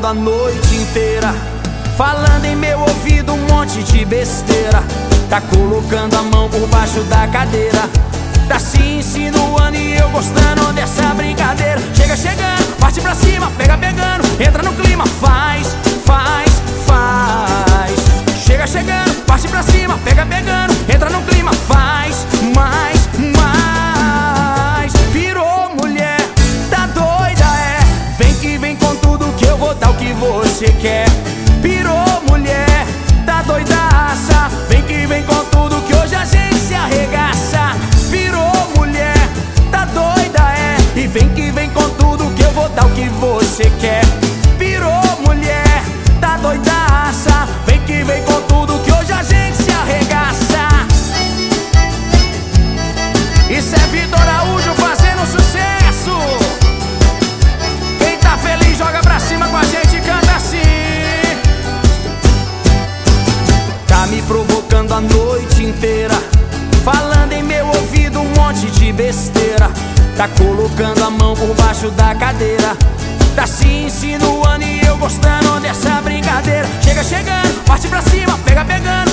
provocando a noite inteira, falando em meu ouvido um monte de besteira. Tá colocando a mão por baixo da cadeira, tá se insinuando e eu gostando dessa brincadeira. Chega chegando, parte pra cima, pega pegando, entra no clima, faz, faz, faz. Chega chegando, parte pra cima, pega pegando, entra no clima, faz, mais, mais. Virou mulher, tá doida é, vem que vem com tudo que eu vou dar o que você quer. Virou mulher, tá doidaça, vem que vem com tudo que hoje a gente se arregaça. Virou mulher, tá doida é, e vem que vem com tudo que eu vou dar o que você quer. Virou mulher, tá doidaça, vem que vem com tudo que hoje a gente se arregaça. Isso é Vitor Araújo fazendo sucesso. Quem tá feliz joga pra cima com a gente e canta assim. Tá me provocando a noite inteira, falando em meu ouvido um monte de besteira. Tá colocando a mão por baixo da cadeira, tá se insinuando e eu gostando dessa brincadeira. Chega chegando, parte pra cima, pega pegando,